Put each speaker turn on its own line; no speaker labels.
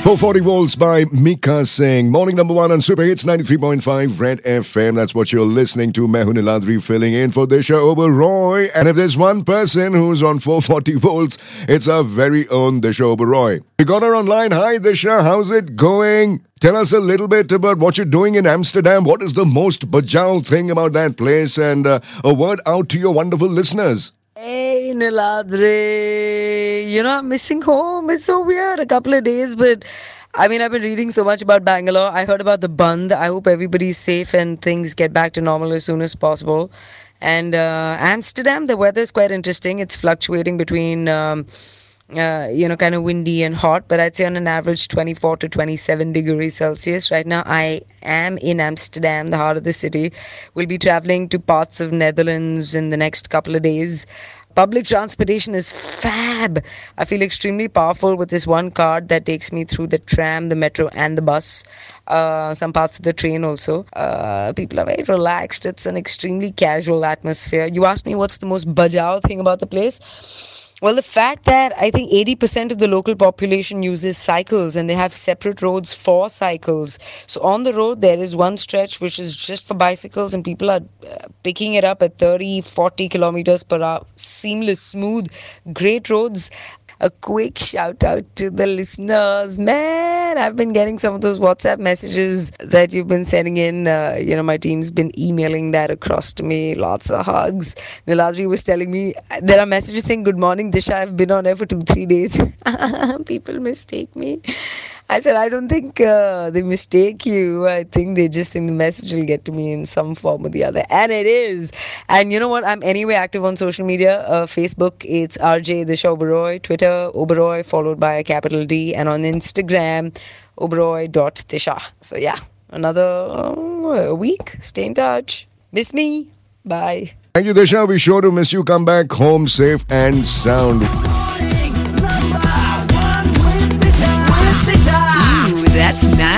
440 volts by Mika Singh. Morning number one on Super Hits 93.5 Red FM. That's what you're listening to. Main hu Niladri filling in for Disha Oberoi. And if there's one person who's on 440 volts, it's our very own Disha Oberoi. We got her online. Hi Disha, how's it going? Tell us a little bit about what you're doing in Amsterdam. What is the most bajau thing about that place? And a word out to your wonderful listeners.
Hey, Niladri. I'm missing home. It's so weird. A couple of days, but I've been reading so much about Bangalore. I heard about the Band. I hope everybody's safe and things get back to normal as soon as possible. And Amsterdam, the weather is quite interesting. It's fluctuating between, kind of windy and hot, but I'd say on an average 24 to 27 degrees Celsius. Right now, I am in Amsterdam, the heart of the city. We'll be traveling to parts of Netherlands in the next couple of days. Public transportation is fab. I feel extremely powerful with this one card that takes me through the tram, the metro, and the bus. Some parts of the train also. People are very relaxed. It's an extremely casual atmosphere. You asked me what's the most bajao thing about the place? Well, the fact that I think 80% of the local population uses cycles and they have separate roads for cycles. So on the road, there is one stretch which is just for bicycles and people are picking it up at 30, 40 kilometers per hour. Seamless, smooth, great roads. A quick shout out to the listeners. Man, I've been getting some of those WhatsApp messages that you've been sending in. My team's been emailing that across to me. Lots of hugs. Niladri was telling me there are messages saying, "Good morning, Disha. I've been on air for 2-3 days." People mistake me. I said, I don't think they mistake you. I think they just think the message will get to me in some form or the other. And it is. And you know what? I'm anyway active on social media. Facebook, it's RJ Disha Oberoi. Twitter, Oberoi, followed by a capital D. And on Instagram, oberoi.disha. So yeah, another week. Stay in touch. Miss me. Bye.
Thank you, Disha. Be sure to miss you. Come back home safe and sound.
Ooh, that's nice.